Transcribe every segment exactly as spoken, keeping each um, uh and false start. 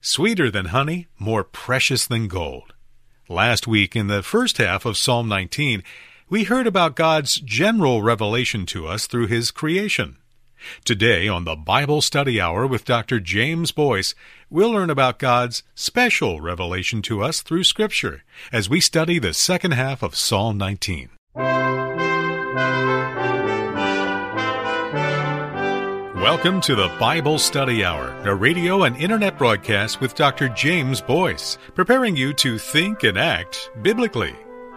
Sweeter than honey, more precious than gold. Last week, in the first half of Psalm nineteen, we heard about God's general revelation to us through His creation. Today, on the Bible Study Hour with Doctor James Boyce, we'll learn about God's special revelation to us through Scripture as we study the second half of Psalm nineteen. Welcome to the Bible Study Hour, a radio and internet broadcast with Doctor James Boyce, preparing you to think and act biblically.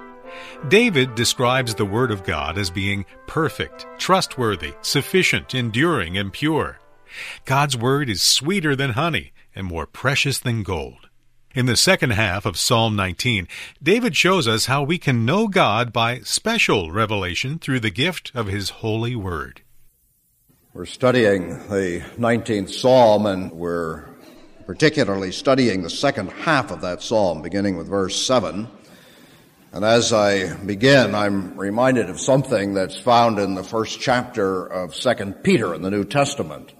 David describes the Word of God as being perfect, trustworthy, sufficient, enduring, and pure. God's Word is sweeter than honey and more precious than gold. In the second half of Psalm nineteen, David shows us how we can know God by special revelation through the gift of His holy Word. We're studying the nineteenth Psalm, and we're particularly studying the second half of that Psalm, beginning with verse seven. And as I begin, I'm reminded of something that's found in the first chapter of Second Peter in the New Testament.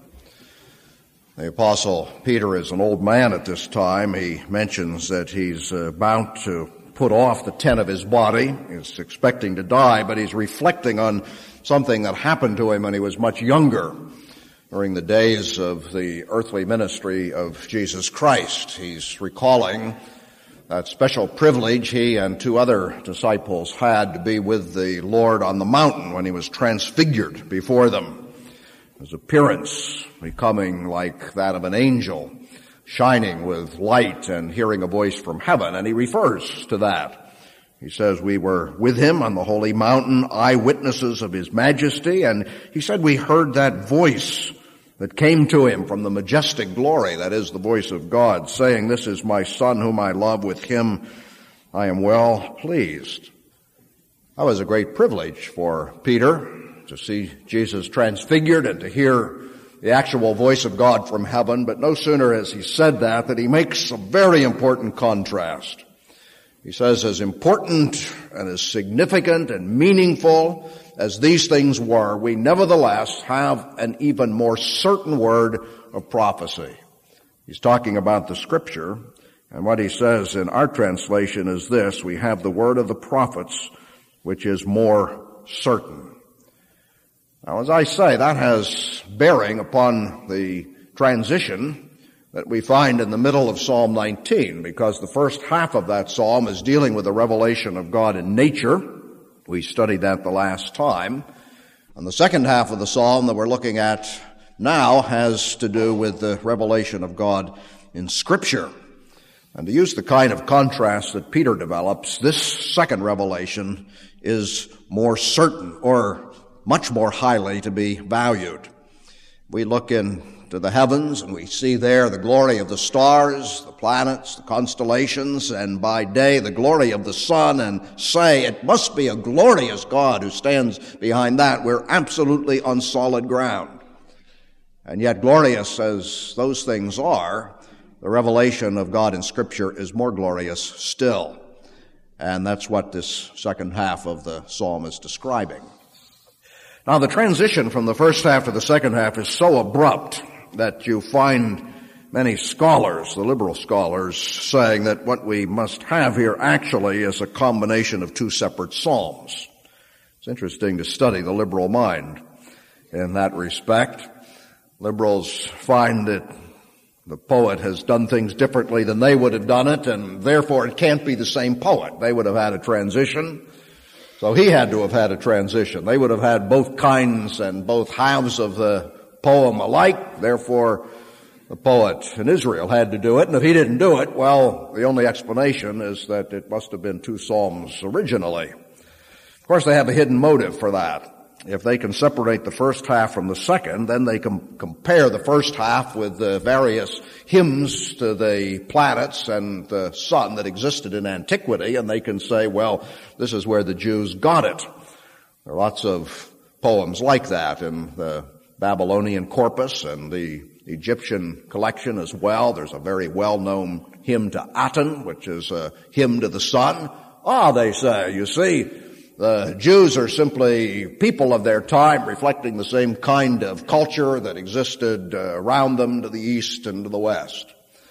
The Apostle Peter is an old man at this time. He mentions that he's about to put off the tent of his body. He's expecting to die, but he's reflecting on something that happened to him when he was much younger, during the days of the earthly ministry of Jesus Christ. He's recalling that special privilege he and two other disciples had to be with the Lord on the mountain when he was transfigured before them. His appearance becoming like that of an angel, shining with light and hearing a voice from heaven, and he refers to that. He says, we were with him on the holy mountain, eyewitnesses of his majesty, and he said we heard that voice that came to him from the majestic glory, that is the voice of God, saying, this is my Son whom I love, with him I am well pleased. That was a great privilege for Peter, to see Jesus transfigured and to hear the actual voice of God from heaven, but no sooner has he said that, that he makes a very important contrast. He says, as important and as significant and meaningful as these things were, we nevertheless have an even more certain word of prophecy. He's talking about the Scripture, and what he says in our translation is this: we have the word of the prophets, which is more certain. Now, as I say, that has bearing upon the transition that we find in the middle of Psalm nineteen, because the first half of that psalm is dealing with the revelation of God in nature. We studied that the last time. And the second half of the psalm that we're looking at now has to do with the revelation of God in Scripture. And to use the kind of contrast that Peter develops, this second revelation is more certain, or much more highly to be valued. We look in to the heavens, and we see there the glory of the stars, the planets, the constellations, and by day the glory of the sun, and say, it must be a glorious God who stands behind that. We're absolutely on solid ground. And yet, glorious as those things are, the revelation of God in Scripture is more glorious still. And that's what this second half of the psalm is describing. Now, the transition from the first half to the second half is so abrupt that you find many scholars, the liberal scholars, saying that what we must have here actually is a combination of two separate psalms. It's interesting to study the liberal mind in that respect. Liberals find that the poet has done things differently than they would have done it, and therefore it can't be the same poet. They would have had a transition. So he had to have had a transition. They would have had both kinds and both halves of the poem alike. Therefore, the poet in Israel had to do it. And if he didn't do it, well, the only explanation is that it must have been two psalms originally. Of course, they have a hidden motive for that. If they can separate the first half from the second, then they can compare the first half with the various hymns to the planets and the sun that existed in antiquity, and they can say, well, this is where the Jews got it. There are lots of poems like that in the Babylonian corpus and the Egyptian collection as well. There's a very well-known hymn to Aten, which is a hymn to the sun. Ah, they say, you see, the Jews are simply people of their time, reflecting the same kind of culture that existed uh, around them to the east and to the west.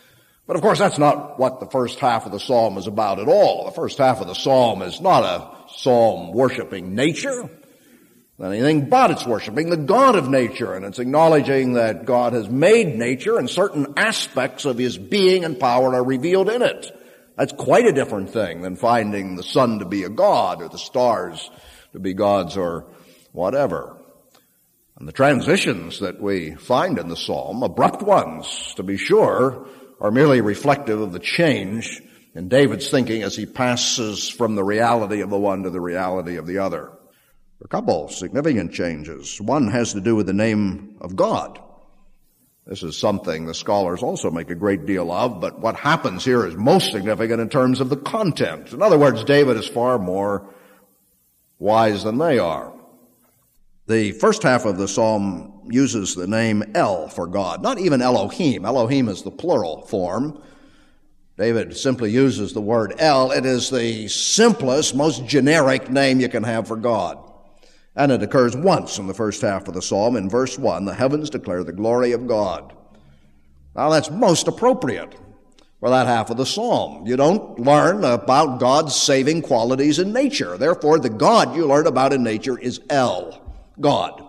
But of course, that's not what the first half of the psalm is about at all. The first half of the psalm is not a psalm worshiping nature, anything but. It's worshiping the God of nature, and it's acknowledging that God has made nature and certain aspects of his being and power are revealed in it. That's quite a different thing than finding the sun to be a god or the stars to be gods or whatever. And the transitions that we find in the psalm, abrupt ones to be sure, are merely reflective of the change in David's thinking as he passes from the reality of the one to the reality of the other. A couple significant changes. One has to do with the name of God. This is something the scholars also make a great deal of, but what happens here is most significant in terms of the content. In other words, David is far more wise than they are. The first half of the psalm uses the name El for God, not even Elohim. Elohim is the plural form. David simply uses the word El. It is the simplest, most generic name you can have for God. And it occurs once in the first half of the psalm. In verse one, the heavens declare the glory of God. Now that's most appropriate for that half of the psalm. You don't learn about God's saving qualities in nature. Therefore, the God you learn about in nature is El, God.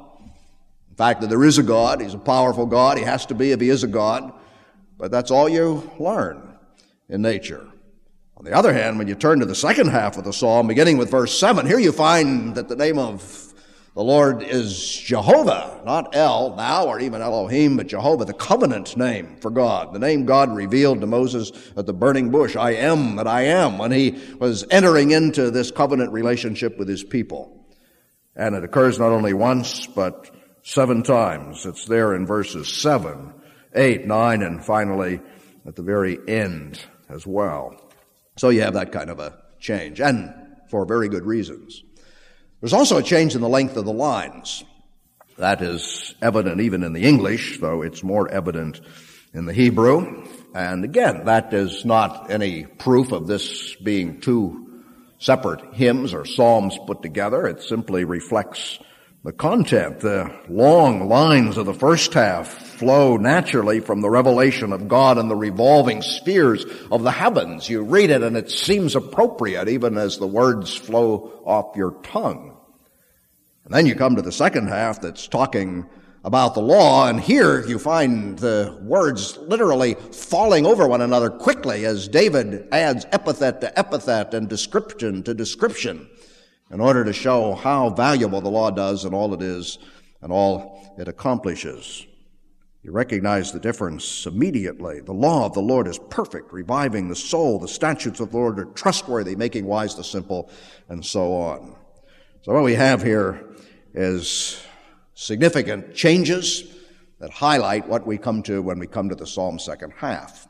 In fact, that there is a God. He's a powerful God. He has to be if he is a God. But that's all you learn in nature. On the other hand, when you turn to the second half of the psalm, beginning with verse seven, here you find that the name of the Lord is Jehovah, not El now or even Elohim, but Jehovah, the covenant name for God, the name God revealed to Moses at the burning bush, I am that I am, when he was entering into this covenant relationship with his people. And it occurs not only once, but seven times. It's there in verses seven, eight, nine, and finally at the very end as well. So you have that kind of a change, and for very good reasons. There's also a change in the length of the lines. That is evident even in the English, though it's more evident in the Hebrew. And again, that is not any proof of this being two separate hymns or psalms put together. It simply reflects the content. The long lines of the first half flow naturally from the revelation of God and the revolving spheres of the heavens. You read it and it seems appropriate even as the words flow off your tongue. And then you come to the second half that's talking about the law, and here you find the words literally falling over one another quickly as David adds epithet to epithet and description to description in order to show how valuable the law does and all it is and all it accomplishes. You recognize the difference immediately. The law of the Lord is perfect, reviving the soul. The statutes of the Lord are trustworthy, making wise the simple, and so on. So what we have here is significant changes that highlight what we come to when we come to the Psalm's second half.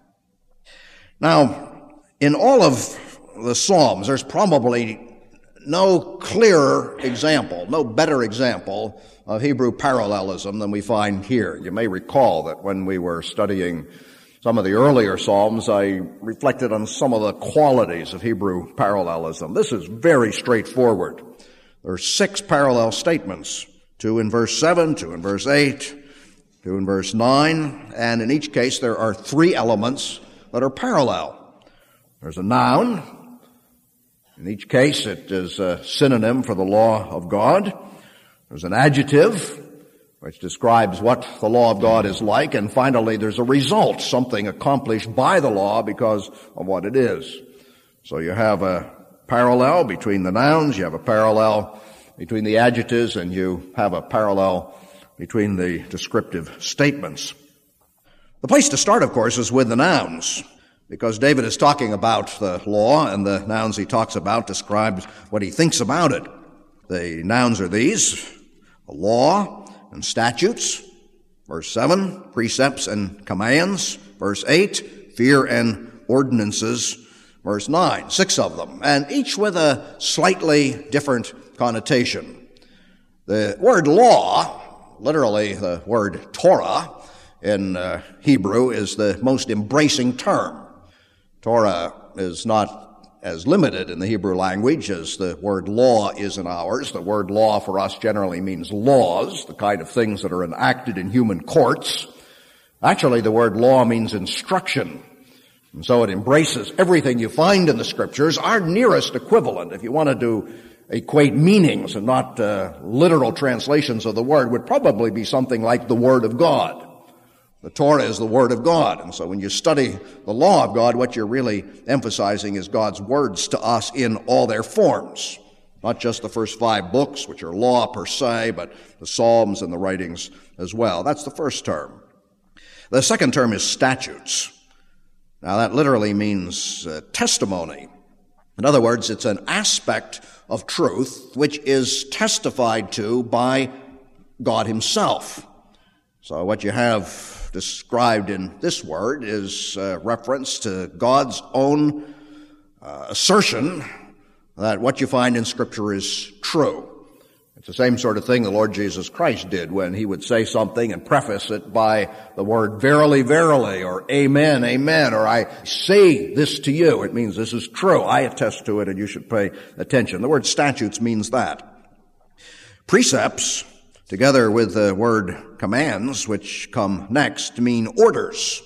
Now, in all of the Psalms, there's probably no clearer example, no better example of Hebrew parallelism than we find here. You may recall that when we were studying some of the earlier Psalms, I reflected on some of the qualities of Hebrew parallelism. This is very straightforward. There are six parallel statements, two in verse seven, two in verse eight, two in verse nine, and in each case there are three elements that are parallel. There's a noun. In each case, it is a synonym for the law of God. There's an adjective, which describes what the law of God is like. And finally, there's a result, something accomplished by the law because of what it is. So you have a parallel between the nouns, you have a parallel between the adjectives, and you have a parallel between the descriptive statements. The place to start, of course, is with the nouns, because David is talking about the law, and the nouns he talks about describe what he thinks about it. The nouns are these: the law and statutes, verse seven, precepts and commands, verse eight, fear and ordinances, verse nine, six of them, and each with a slightly different connotation. The word law, literally the word Torah in uh, Hebrew, is the most embracing term. Torah is not as limited in the Hebrew language as the word law is in ours. The word law for us generally means laws, the kind of things that are enacted in human courts. Actually, the word law means instruction. And so it embraces everything you find in the Scriptures. Our nearest equivalent, if you wanted to equate meanings and not uh, literal translations of the Word, would probably be something like the Word of God. The Torah is the Word of God. And so when you study the law of God, what you're really emphasizing is God's words to us in all their forms. Not just the first five books, which are law per se, but the Psalms and the writings as well. That's the first term. The second term is statutes. Now that literally means uh, testimony. In other words, it's an aspect of truth which is testified to by God himself. So what you have described in this word is uh, reference to God's own uh, assertion that what you find in Scripture is true. It's the same sort of thing the Lord Jesus Christ did when he would say something and preface it by the word verily, verily, or amen, amen, or I say this to you. It means this is true. I attest to it and you should pay attention. The word statutes means that. Precepts, together with the word commands, which come next, mean orders,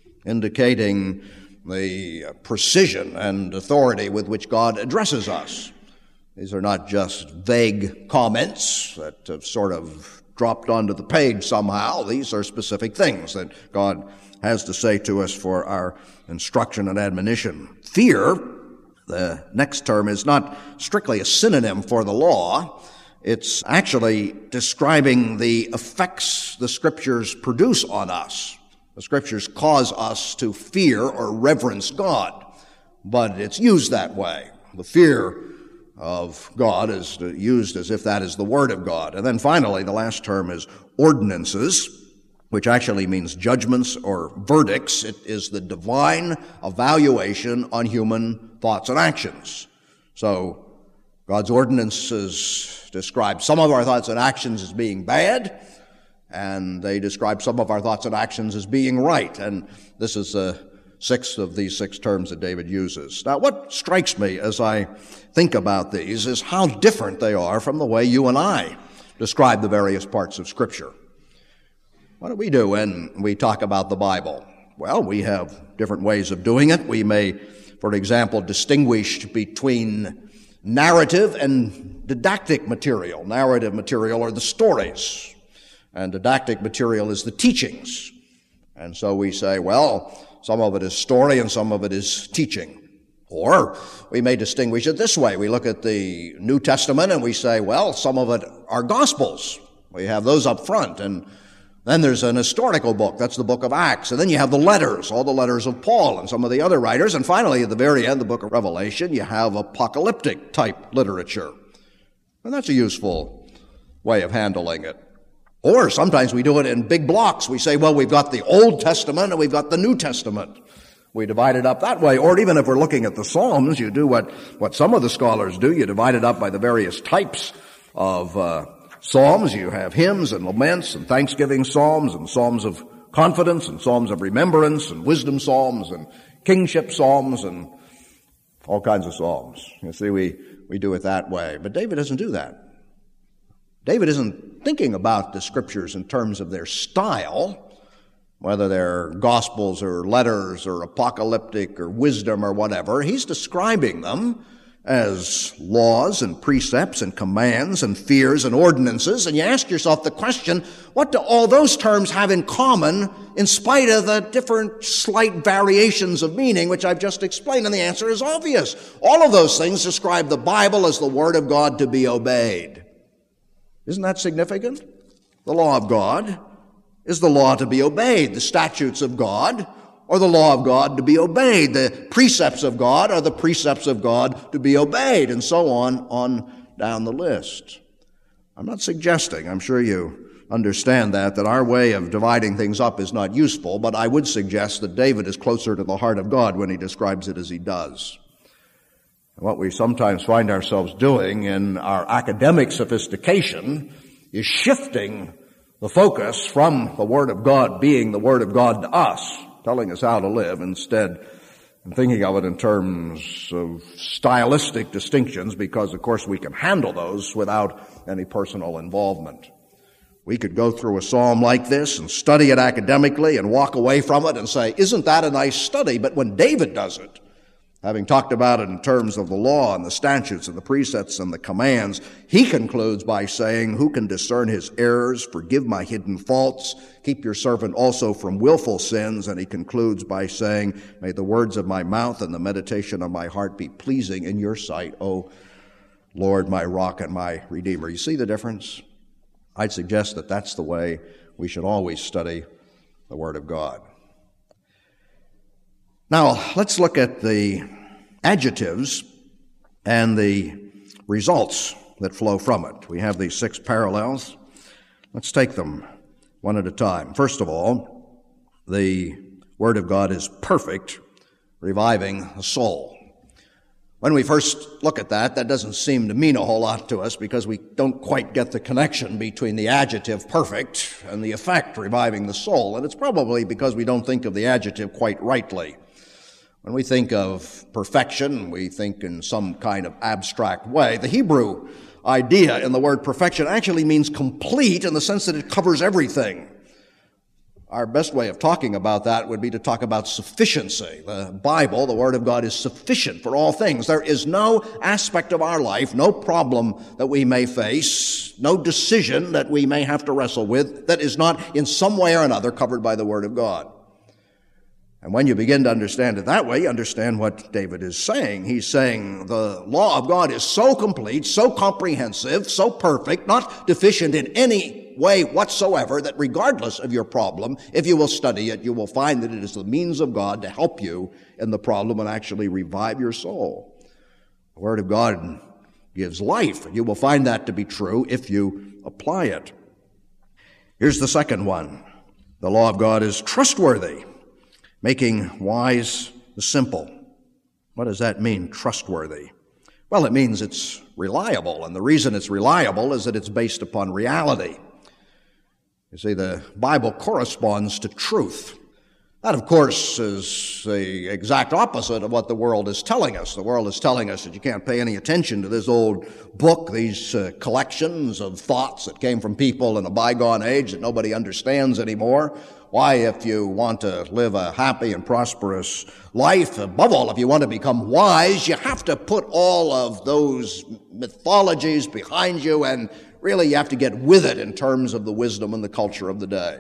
indicating the precision and authority with which God addresses us. These are not just vague comments that have sort of dropped onto the page somehow. These are specific things that God has to say to us for our instruction and admonition. Fear, the next term, is not strictly a synonym for the law. It's actually describing the effects the Scriptures produce on us. The Scriptures cause us to fear or reverence God, but it's used that way. The fear of God is used as if that is the Word of God. And then finally, the last term is ordinances, which actually means judgments or verdicts. It is the divine evaluation on human thoughts and actions. So God's ordinances describe some of our thoughts and actions as being bad, and they describe some of our thoughts and actions as being right. And this is the sixth of these six terms that David uses. Now, what strikes me as I think about these is how different they are from the way you and I describe the various parts of Scripture. What do we do when we talk about the Bible? Well, we have different ways of doing it. We may, for example, distinguish between narrative and didactic material. Narrative material are the stories, and didactic material is the teachings. And so we say, well, some of it is story and some of it is teaching. Or we may distinguish it this way. We look at the New Testament and we say, well, some of it are Gospels. We have those up front. And then there's an historical book. That's the book of Acts. And then you have the letters, all the letters of Paul and some of the other writers. And finally, at the very end, the book of Revelation, you have apocalyptic type literature. And that's a useful way of handling it. Or sometimes we do it in big blocks. We say, well, we've got the Old Testament and we've got the New Testament. We divide it up that way. Or even if we're looking at the Psalms, you do what, what some of the scholars do. You divide it up by the various types of uh, Psalms. You have hymns and laments and thanksgiving psalms and psalms of confidence and psalms of remembrance and wisdom psalms and kingship psalms and all kinds of psalms. You see, we, we do it that way. But David doesn't do that. David isn't thinking about the Scriptures in terms of their style, whether they're Gospels or letters or apocalyptic or wisdom or whatever. He's describing them as laws and precepts and commands and fears and ordinances. And you ask yourself the question, what do all those terms have in common in spite of the different slight variations of meaning, which I've just explained? And the answer is obvious. All of those things describe the Bible as the Word of God to be obeyed. Isn't that significant? The law of God is the law to be obeyed. The statutes of God are the law of God to be obeyed. The precepts of God are the precepts of God to be obeyed, and so on, on down the list. I'm not suggesting, I'm sure you understand that, that our way of dividing things up is not useful, but I would suggest that David is closer to the heart of God when he describes it as he does. What we sometimes find ourselves doing in our academic sophistication is shifting the focus from the Word of God being the Word of God to us, telling us how to live, instead of thinking of it in terms of stylistic distinctions, because, of course, we can handle those without any personal involvement. We could go through a psalm like this and study it academically and walk away from it and say, isn't that a nice study? But when David does it, having talked about it in terms of the law and the statutes and the precepts and the commands, he concludes by saying, who can discern his errors, forgive my hidden faults, keep your servant also from willful sins. And he concludes by saying, may the words of my mouth and the meditation of my heart be pleasing in your sight, O Lord, my rock and my redeemer. You see the difference? I'd suggest that that's the way we should always study the Word of God. Now, let's look at the adjectives and the results that flow from it. We have these six parallels. Let's take them one at a time. First of all, the Word of God is perfect, reviving the soul. When we first look at that, that doesn't seem to mean a whole lot to us because we don't quite get the connection between the adjective perfect and the effect reviving the soul. And it's probably because we don't think of the adjective quite rightly. When we think of perfection, we think in some kind of abstract way. The Hebrew idea in the word perfection actually means complete in the sense that it covers everything. Our best way of talking about that would be to talk about sufficiency. The Bible, the Word of God, is sufficient for all things. There is no aspect of our life, no problem that we may face, no decision that we may have to wrestle with that is not in some way or another covered by the Word of God. And when you begin to understand it that way, you understand what David is saying. He's saying the law of God is so complete, so comprehensive, so perfect, not deficient in any way whatsoever, that regardless of your problem, if you will study it, you will find that it is the means of God to help you in the problem and actually revive your soul. The Word of God gives life, and you will find that to be true if you apply it. Here's the second one. The law of God is trustworthy, making wise the simple. What does that mean, trustworthy? Well, it means it's reliable, and the reason it's reliable is that it's based upon reality. You see, the Bible corresponds to truth. That, of course, is the exact opposite of what the world is telling us. The world is telling us that you can't pay any attention to this old book, these uh, collections of thoughts that came from people in a bygone age that nobody understands anymore. Why, if you want to live a happy and prosperous life, above all, if you want to become wise, you have to put all of those mythologies behind you, and really you have to get with it in terms of the wisdom and the culture of the day.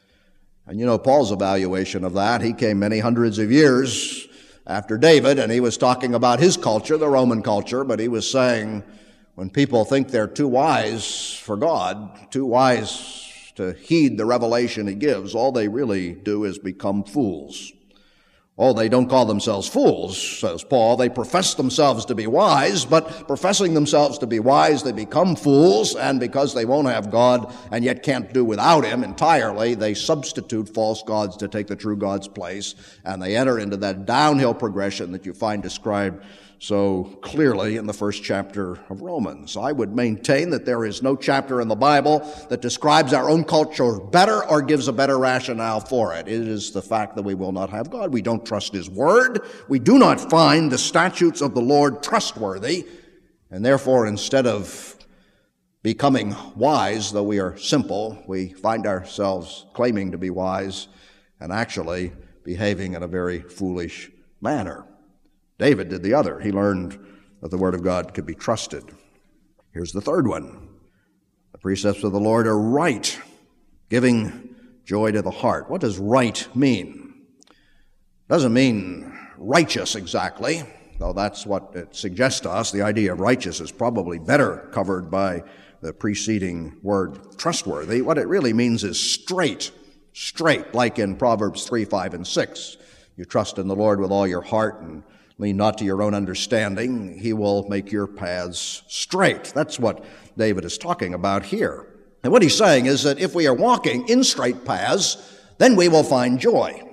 And you know Paul's evaluation of that. He came many hundreds of years after David, and he was talking about his culture, the Roman culture, but he was saying when people think they're too wise for God, too wise to heed the revelation he gives, all they really do is become fools. Oh, they don't call themselves fools, says Paul. They profess themselves to be wise, but professing themselves to be wise, they become fools, and because they won't have God and yet can't do without Him entirely, they substitute false gods to take the true God's place, and they enter into that downhill progression that you find described so clearly in the first chapter of Romans. I would maintain that there is no chapter in the Bible that describes our own culture better or gives a better rationale for it. It is the fact that we will not have God. We don't trust His Word. We do not find the statutes of the Lord trustworthy, and therefore instead of becoming wise, though we are simple, we find ourselves claiming to be wise and actually behaving in a very foolish manner. David did the other. He learned that the Word of God could be trusted. Here's the third one. The precepts of the Lord are right, giving joy to the heart. What does right mean? It doesn't mean righteous exactly, though that's what it suggests to us. The idea of righteous is probably better covered by the preceding word trustworthy. What it really means is straight, straight, like in Proverbs three, five, and six. You trust in the Lord with all your heart and lean not to your own understanding. He will make your paths straight. That's what David is talking about here. And what he's saying is that if we are walking in straight paths, then we will find joy.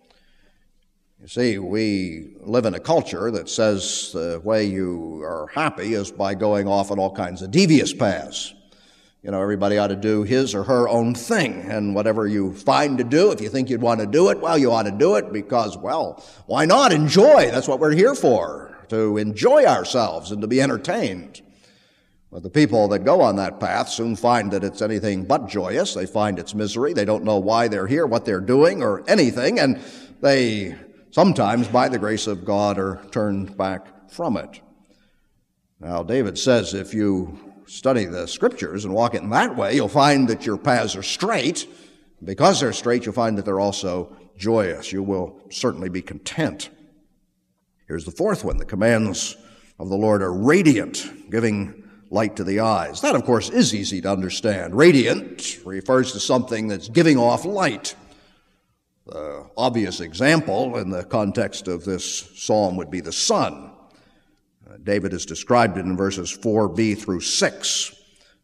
You see, we live in a culture that says the way you are happy is by going off on all kinds of devious paths. You know, everybody ought to do his or her own thing, and whatever you find to do, if you think you'd want to do it, well, you ought to do it because, well, why not enjoy? That's what we're here for, to enjoy ourselves and to be entertained. But the people that go on that path soon find that it's anything but joyous. They find it's misery. They don't know why they're here, what they're doing, or anything, and they sometimes, by the grace of God, are turned back from it. Now, David says if you study the Scriptures and walk it in that way, you'll find that your paths are straight. Because they're straight, you'll find that they're also joyous. You will certainly be content. Here's the fourth one. The commands of the Lord are radiant, giving light to the eyes. That, of course, is easy to understand. Radiant refers to something that's giving off light. The obvious example in the context of this psalm would be the sun. Uh, David has described it in verses four b through six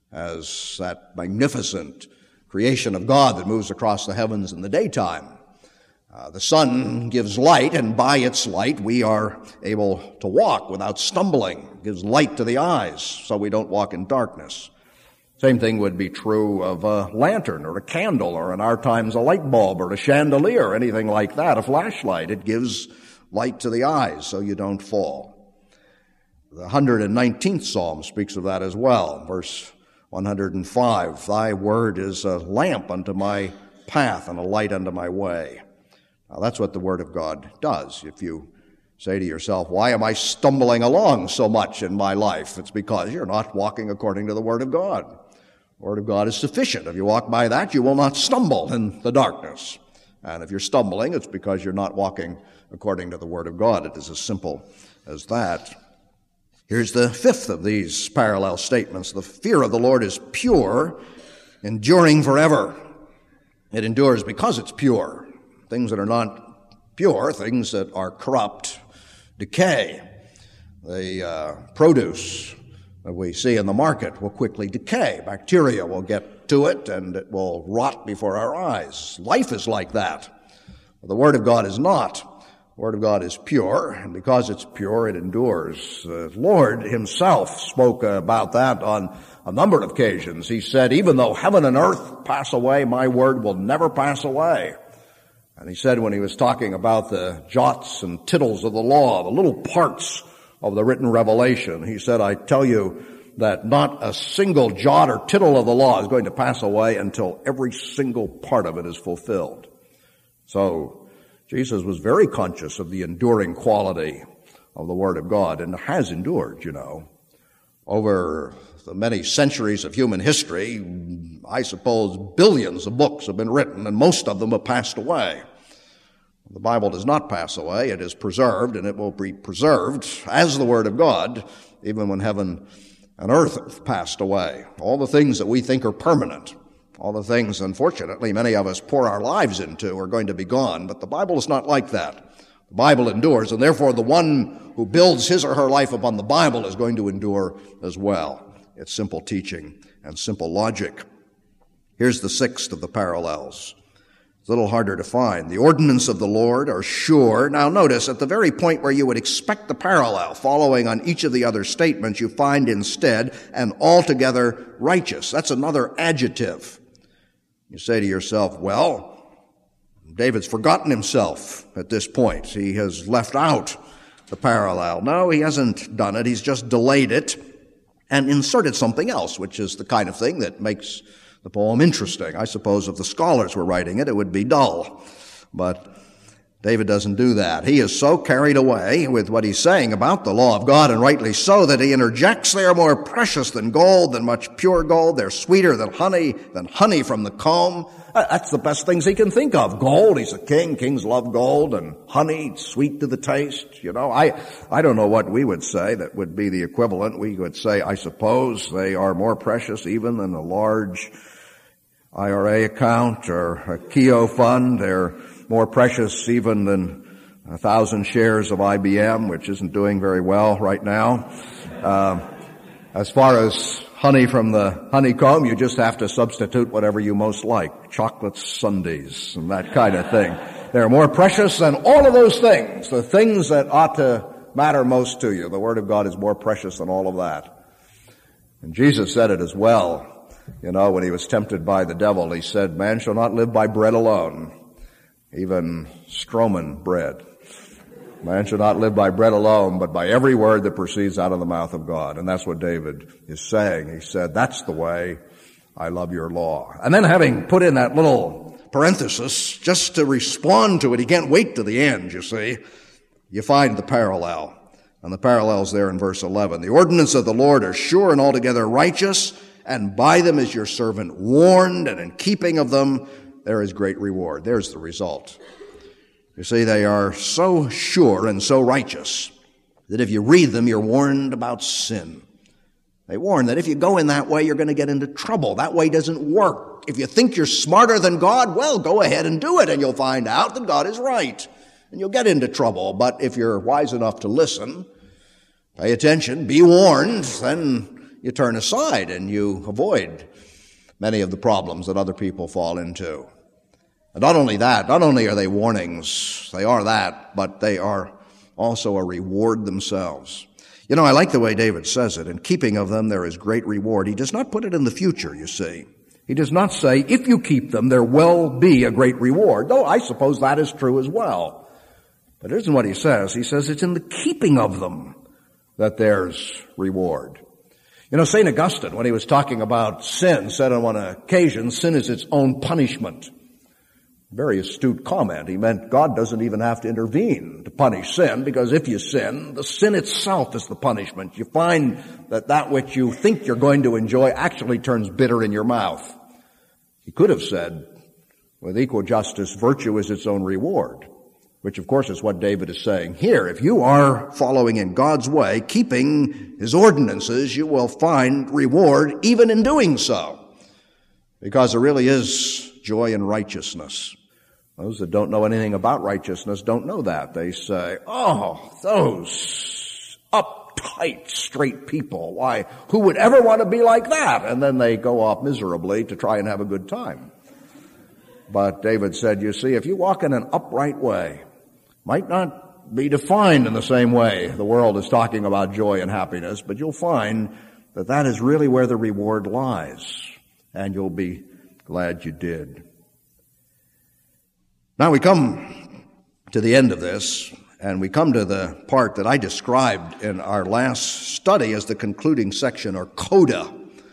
as that magnificent creation of God that moves across the heavens in the daytime. Uh, the sun gives light, and by its light we are able to walk without stumbling. It gives light to the eyes, so we don't walk in darkness. Same thing would be true of a lantern or a candle, or in our times a light bulb or a chandelier, anything like that, a flashlight. It gives light to the eyes so you don't fall. The one hundred nineteenth Psalm speaks of that as well. Verse one hundred five, thy word is a lamp unto my path and a light unto my way. Now that's what the word of God does. If you say to yourself, why am I stumbling along so much in my life? It's because you're not walking according to the word of God. The word of God is sufficient. If you walk by that, you will not stumble in the darkness. And if you're stumbling, it's because you're not walking according to the word of God. It is as simple as that. Here's the fifth of these parallel statements. The fear of the Lord is pure, enduring forever. It endures because it's pure. Things that are not pure, things that are corrupt, decay. The uh, produce that we see in the market will quickly decay. Bacteria will get to it, and it will rot before our eyes. Life is like that. The Word of God is not. The Word of God is pure, and because it's pure, it endures. The Lord himself spoke about that on a number of occasions. He said, even though heaven and earth pass away, my word will never pass away. And he said when he was talking about the jots and tittles of the law, the little parts of the written revelation, he said, I tell you that not a single jot or tittle of the law is going to pass away until every single part of it is fulfilled. So Jesus was very conscious of the enduring quality of the Word of God, and has endured, you know. Over the many centuries of human history, I suppose billions of books have been written, and most of them have passed away. The Bible does not pass away. It is preserved, and it will be preserved as the Word of God, even when heaven and earth have passed away. All the things that we think are permanent, all the things, unfortunately, many of us pour our lives into are going to be gone, but the Bible is not like that. The Bible endures, and therefore the one who builds his or her life upon the Bible is going to endure as well. It's simple teaching and simple logic. Here's the sixth of the parallels. It's a little harder to find. The ordinances of the Lord are sure. Now notice, at the very point where you would expect the parallel, following on each of the other statements, you find instead an altogether righteous. That's another adjective. You say to yourself, well, David's forgotten himself at this point. He has left out the parallel. No, he hasn't done it. He's just delayed it and inserted something else, which is the kind of thing that makes the poem interesting. I suppose if the scholars were writing it, it would be dull. But David doesn't do that. He is so carried away with what he's saying about the law of God, and rightly so, that he interjects, they are more precious than gold, than much pure gold. They're sweeter than honey, than honey from the comb. That's the best things he can think of. Gold, he's a king. Kings love gold, and honey, sweet to the taste. You know, I, I don't know what we would say that would be the equivalent. We would say, I suppose they are more precious even than a large I R A account or a Keogh fund. They're more precious even than a thousand shares of I B M, which isn't doing very well right now. Uh, as far as honey from the honeycomb, you just have to substitute whatever you most like. Chocolate sundaes and that kind of thing. They're more precious than all of those things, the things that ought to matter most to you. The Word of God is more precious than all of that. And Jesus said it as well. You know, when he was tempted by the devil, he said, man shall not live by bread alone, even Stroman bread. Man should not live by bread alone, but by every word that proceeds out of the mouth of God. And that's what David is saying. He said, that's the way. I love your law. And then having put in that little parenthesis, just to respond to it, he can't wait to the end, you see. You find the parallel. And the parallel's there in verse eleven. The ordinance of the Lord are sure and altogether righteous, and by them is your servant warned, and in keeping of them there is great reward. There's the result. You see, they are so sure and so righteous that if you read them, you're warned about sin. They warn that if you go in that way, you're going to get into trouble. That way doesn't work. If you think you're smarter than God, well, go ahead and do it, and you'll find out that God is right. And you'll get into trouble. But if you're wise enough to listen, pay attention, be warned, then you turn aside and you avoid many of the problems that other people fall into. And not only that, not only are they warnings, they are that, but they are also a reward themselves. You know, I like the way David says it. In keeping of them, there is great reward. He does not put it in the future, you see. He does not say, if you keep them, there will be a great reward. Though I suppose that is true as well. But it isn't what he says. He says it's in the keeping of them that there's reward. You know, Saint Augustine, when he was talking about sin, said on one occasion, sin is its own punishment. Very astute comment. He meant God doesn't even have to intervene to punish sin, because if you sin, the sin itself is the punishment. You find that that which you think you're going to enjoy actually turns bitter in your mouth. He could have said, with equal justice, virtue is its own reward, which of course is what David is saying here. If you are following in God's way, keeping his ordinances, you will find reward even in doing so, because there really is joy in righteousness. Those that don't know anything about righteousness don't know that. They say, oh, those uptight, straight people, why, who would ever want to be like that? And then they go off miserably to try and have a good time. But David said, you see, if you walk in an upright way, might not be defined in the same way the world is talking about joy and happiness, but you'll find that that is really where the reward lies, and you'll be glad you did. Now we come to the end of this, and we come to the part that I described in our last study as the concluding section, or coda.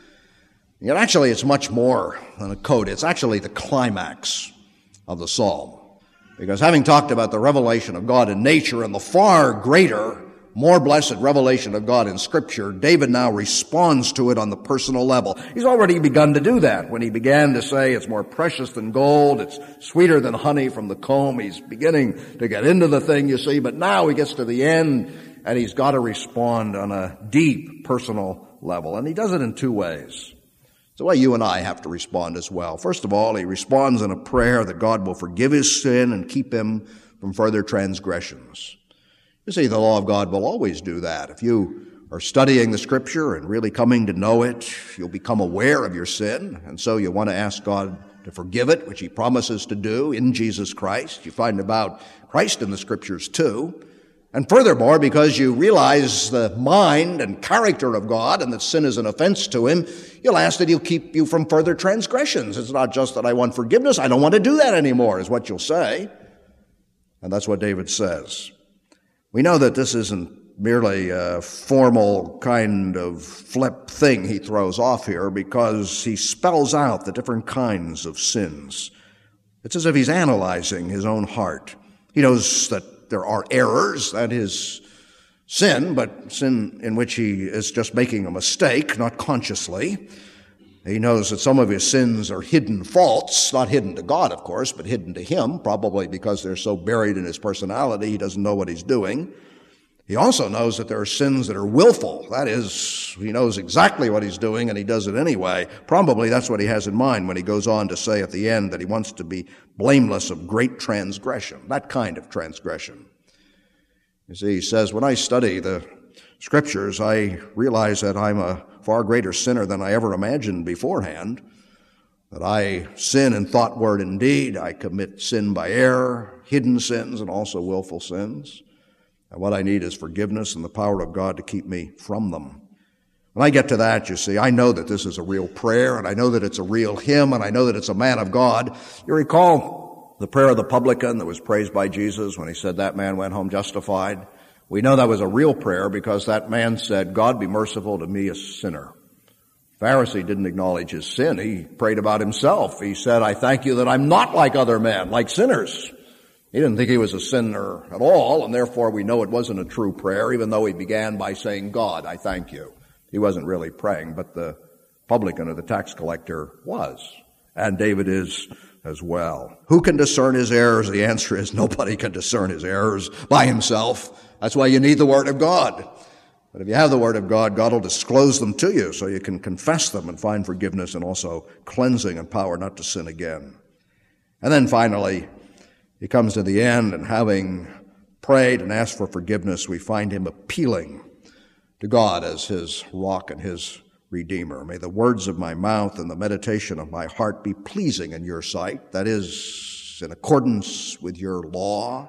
Yet actually it's much more than a coda. It's actually the climax of the psalm. Because having talked about the revelation of God in nature and the far greater, more blessed revelation of God in Scripture, David now responds to it on the personal level. He's already begun to do that when he began to say it's more precious than gold, it's sweeter than honey from the comb. He's beginning to get into the thing, you see, but now he gets to the end and he's got to respond on a deep personal level. And he does it in two ways. It's the way you and I have to respond as well. First of all, he responds in a prayer that God will forgive his sin and keep him from further transgressions. You see, the law of God will always do that. If you are studying the Scripture and really coming to know it, you'll become aware of your sin, and so you want to ask God to forgive it, which he promises to do in Jesus Christ. You find about Christ in the Scriptures too. And furthermore, because you realize the mind and character of God and that sin is an offense to him, you'll ask that he'll keep you from further transgressions. It's not just that I want forgiveness, I don't want to do that anymore, is what you'll say. And that's what David says. We know that this isn't merely a formal kind of flip thing he throws off here, because he spells out the different kinds of sins. It's as if he's analyzing his own heart. He knows that there are errors, that is sin, but sin in which he is just making a mistake, not consciously. He knows that some of his sins are hidden faults, not hidden to God, of course, but hidden to him, probably because they're so buried in his personality he doesn't know what he's doing. He also knows that there are sins that are willful. That is, he knows exactly what he's doing and he does it anyway. Probably that's what he has in mind when he goes on to say at the end that he wants to be blameless of great transgression, that kind of transgression. You see, he says, when I study the Scriptures, I realize that I'm a far greater sinner than I ever imagined beforehand, that I sin in thought, word, and deed. I commit sin by error, hidden sins, and also willful sins. And what I need is forgiveness and the power of God to keep me from them. When I get to that, you see, I know that this is a real prayer, and I know that it's a real hymn, and I know that it's a man of God. You recall the prayer of the publican that was praised by Jesus when he said that man went home justified. We know that was a real prayer because that man said, God, be merciful to me, a sinner. The Pharisee didn't acknowledge his sin. He prayed about himself. He said, I thank you that I'm not like other men, like sinners. He didn't think he was a sinner at all, and therefore we know it wasn't a true prayer, even though he began by saying, God, I thank you. He wasn't really praying, but the publican or the tax collector was, and David is as well. Who can discern his errors? The answer is nobody can discern his errors by himself. That's why you need the Word of God. But if you have the Word of God, God will disclose them to you so you can confess them and find forgiveness and also cleansing and power not to sin again. And then finally, he comes to the end, and having prayed and asked for forgiveness, we find him appealing to God as his rock and his Redeemer. May the words of my mouth and the meditation of my heart be pleasing in your sight, that is, in accordance with your law,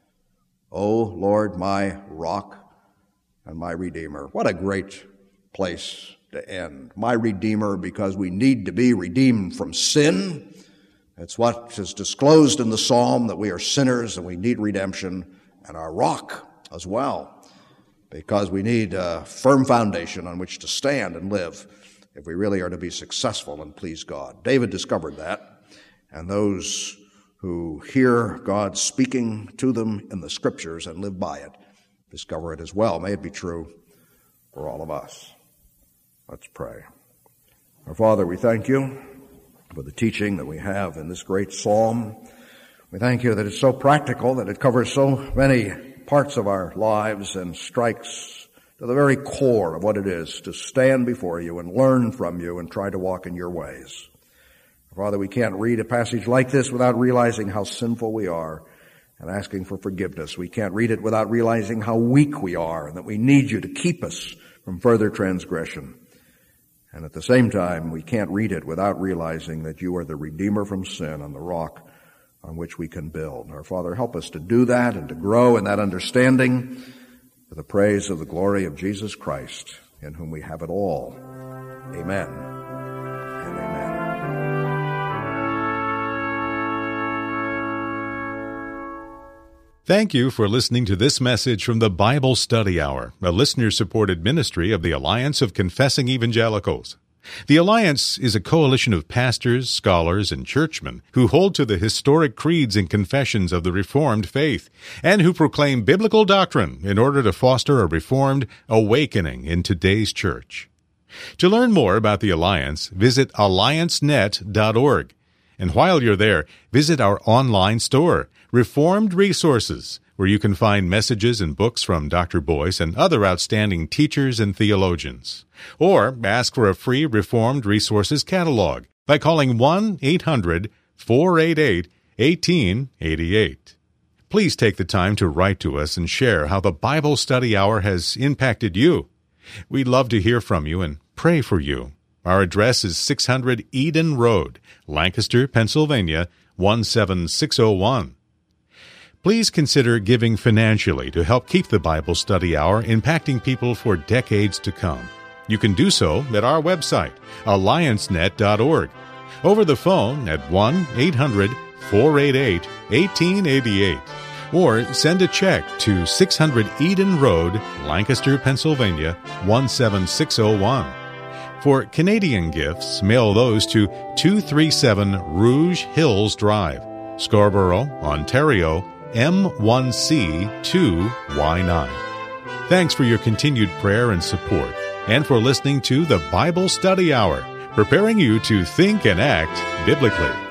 O Lord, my rock and my Redeemer. What a great place to end. My Redeemer, because we need to be redeemed from sin. It's what is disclosed in the psalm, that we are sinners and we need redemption, and our rock as well, because we need a firm foundation on which to stand and live if we really are to be successful and please God. David discovered that, and those who hear God speaking to them in the Scriptures and live by it discover it as well. May it be true for all of us. Let's pray. Our Father, we thank you for the teaching that we have in this great psalm. We thank you that it's so practical, that it covers so many parts of our lives and strikes to the very core of what it is to stand before you and learn from you and try to walk in your ways. Father, we can't read a passage like this without realizing how sinful we are and asking for forgiveness. We can't read it without realizing how weak we are and that we need you to keep us from further transgression. And at the same time, we can't read it without realizing that you are the Redeemer from sin and the rock on which we can build. Our Father, help us to do that and to grow in that understanding for the praise of the glory of Jesus Christ, in whom we have it all. Amen and amen. Thank you for listening to this message from the Bible Study Hour, a listener-supported ministry of the Alliance of Confessing Evangelicals. The Alliance is a coalition of pastors, scholars, and churchmen who hold to the historic creeds and confessions of the Reformed faith and who proclaim biblical doctrine in order to foster a Reformed awakening in today's church. To learn more about the Alliance, visit alliance net dot org. And while you're there, visit our online store, Reformed Resources, where you can find messages and books from Doctor Boyce and other outstanding teachers and theologians. Or ask for a free Reformed Resources catalog by calling one eight hundred four eight eight eighteen eighty-eight. Please take the time to write to us and share how the Bible Study Hour has impacted you. We'd love to hear from you and pray for you. Our address is six hundred Eden Road, Lancaster, Pennsylvania, one seven six oh one. Please consider giving financially to help keep the Bible Study Hour impacting people for decades to come. You can do so at our website, alliance net dot org, over the phone at one eight hundred four eight eight eighteen eighty-eight, or send a check to six hundred Eden Road, Lancaster, Pennsylvania, one seven six oh one. For Canadian gifts, mail those to two thirty-seven Rouge Hills Drive, Scarborough, Ontario, M one C two Y nine. Thanks for your continued prayer and support, and for listening to the Bible Study Hour, preparing you to think and act biblically.